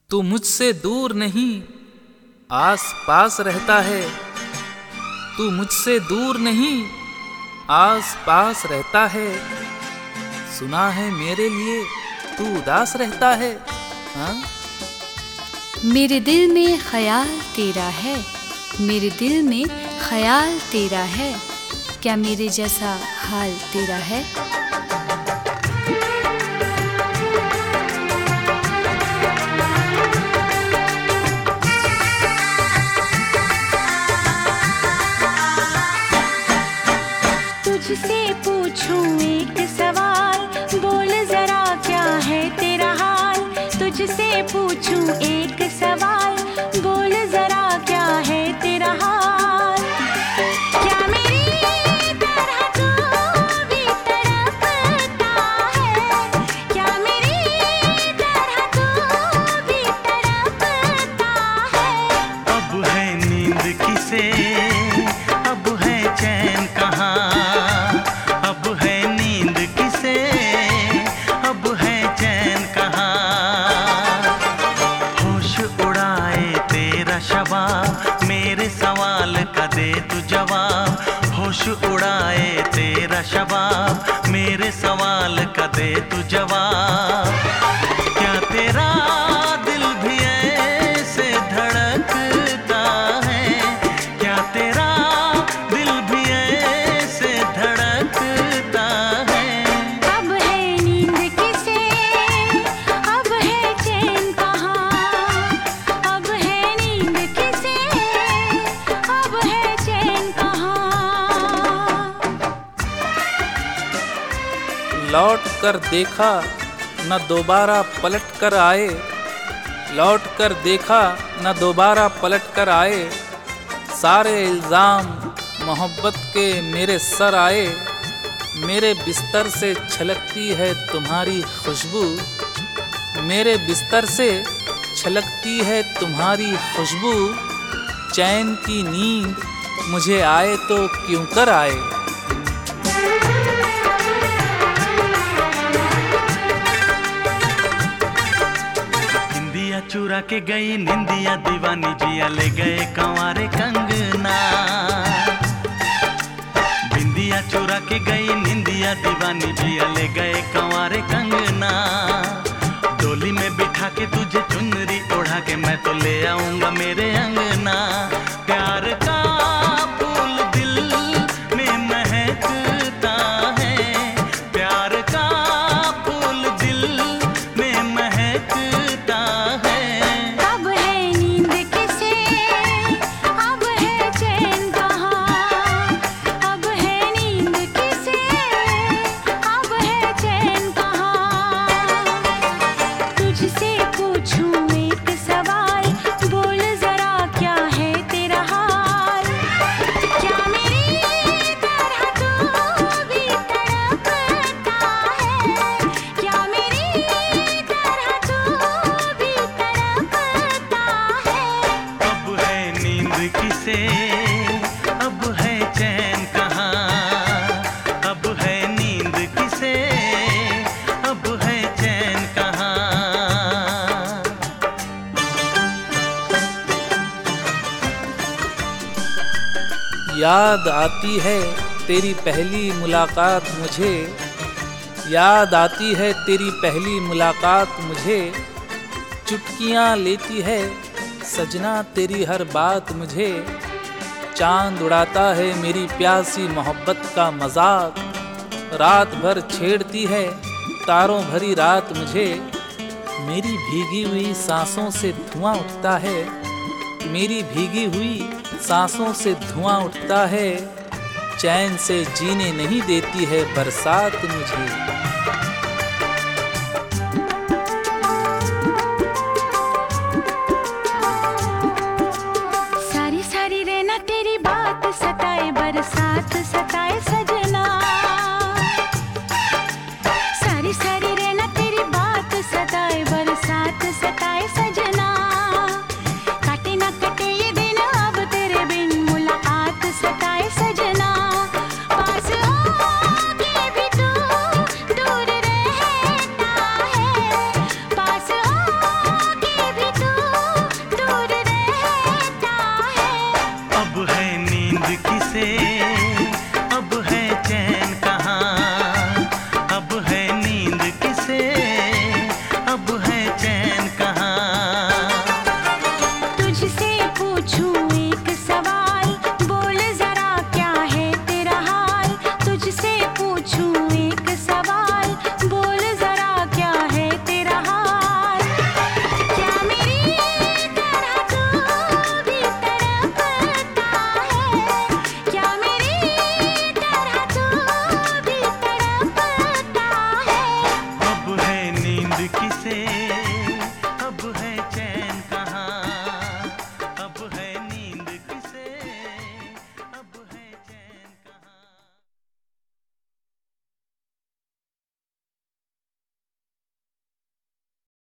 तू मुझसे दूर नहीं आस पास रहता है। तू मुझसे दूर नहीं आस पास रहता है। सुना है मेरे लिए तू उदास रहता है। हाँ? मेरे दिल में ख्याल तेरा है, मेरे दिल में ख्याल तेरा है। क्या मेरे जैसा हाल तेरा है? तुझसे पूछूं एक सवाल, बोल जरा क्या है तेरा हाल। तुझसे पूछूं एक सवाल, बोल जरा क्या है तेरा हाल। क्या मेरी तरह तू भी तड़पता है? क्या मेरी तरह तू भी तड़पता है? अब है नींद किसे, अब है चैन कहाँ। अब है नींद किसे, अब है चैन कहाँ। होश उड़ाए तेरा शबाब, मेरे सवाल का दे तू जवाब। होश उड़ाए तेरा शबाब, मेरे सवाल का दे तू जवाब। क्या तेरा दिल भी ऐसे धड़कता है? क्या तेरा दिल भी ऐसे धड़कता है? अब है नींद किसे, अब है चैन कहाँ। अब है नींद किसे, अब है चैन कहाँ। लौट कर देखा न दोबारा पलट कर आए। लौट कर देखा न दोबारा पलट कर आए। सारे इल्ज़ाम मोहब्बत के मेरे सर आए। मेरे बिस्तर से छलकती है तुम्हारी खुशबू। मेरे बिस्तर से छलकती है तुम्हारी खुशबू। चैन की नींद मुझे आए तो क्यों कर आए। निंदिया चुरा के गई निंदिया दीवानी, जिया ले गए कंवारे कंगना। बिंदिया चुरा के गई निंदिया दीवानी, जिया ले गए कंवारे कंगना। डोली में बिठा के तुझे चुनरी ओढ़ा के मैं तो ले आऊंगा मेरे अंगना। प्यार का फूल दिल में महकता है। प्यार का फूल दिल में महकता है। अब है नींद किसे, अब है चैन कहाँ। अब है नींद किसे, अब है चैन कहाँ। तुझसे पूछूं एक सवाल, बोल जरा क्या है तेरा हाल। क्या मेरी तरह तू भी तड़पता है? क्या मेरी तरह तू भी तड़पता है? अब है नींद किसे, अब है चैन कहाँ। अब है नींद किसे, अब है चैन कहाँ। याद आती है तेरी पहली मुलाकात मुझे। याद आती है तेरी पहली मुलाकात मुझे। चुटकियाँ लेती है सजना तेरी हर बात मुझे। चांद उड़ाता है मेरी प्यासी मोहब्बत का मजाक। रात भर छेड़ती है तारों भरी रात मुझे। मेरी भीगी हुई सांसों से धुआं उठता है। मेरी भीगी हुई सांसों से धुआं उठता है। चैन से जीने नहीं देती है बरसात मुझे।